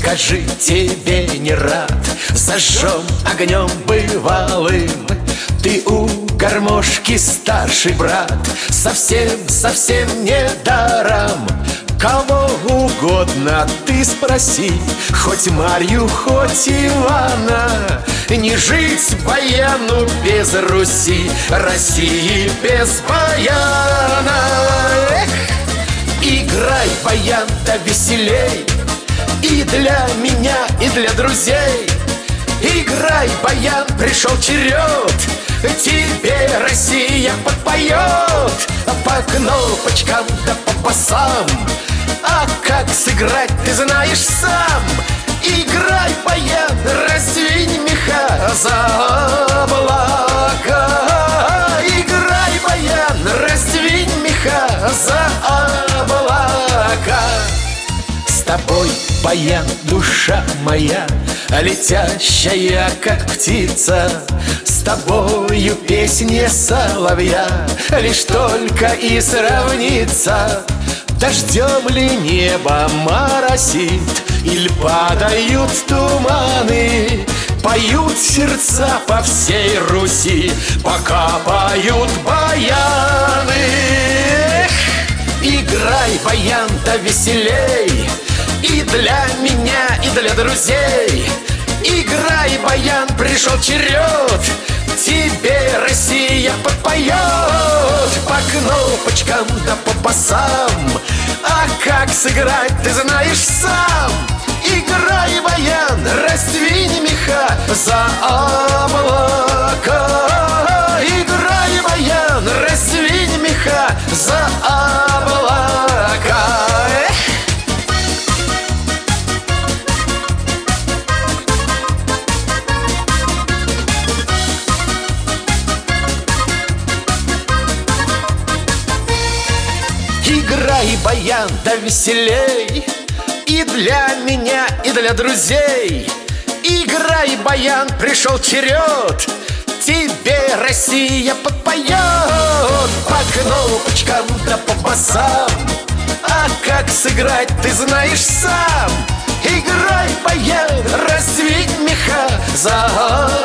скажи, тебе не рад? Зажжем огнем бывалым. Ты у гармошки старший брат, совсем не даром. Кого угодно ты спроси, хоть Марью, хоть Ивана. Не жить баяну без Руси, России без баяна. Эх! Играй, баян, да веселей, и для меня, и для друзей. Играй, баян, пришел черед, тебе Россия подпоет. По кнопочкам да по басам, а как сыграть ты знаешь сам. Играй, баян, раздвинь меха за облака. Играй, баян, раздвинь меха за облака. С тобой, баян, душа моя, летящая, как птица. С тобою песня соловья лишь только и сравнится. Дождем ли небо моросит, или падают туманы? Поют сердца по всей Руси, пока поют баяны. Эх! Играй, баян, да веселей, и для меня, и для друзей. Играй, баян, пришел черед, тебе Россия подпоет. По кнопочкам да по басам, а как сыграть ты знаешь сам. Играй, баян, раздвинь меха за облака. Играй, баян, раздвинь меха за облака. Играй, баян, да веселей, и для меня, и для друзей. Играй, баян, пришел черед, тебе Россия подпоет. По кнопочкам да по басам, а как сыграть ты знаешь сам. Играй, баян, раздвинь меха за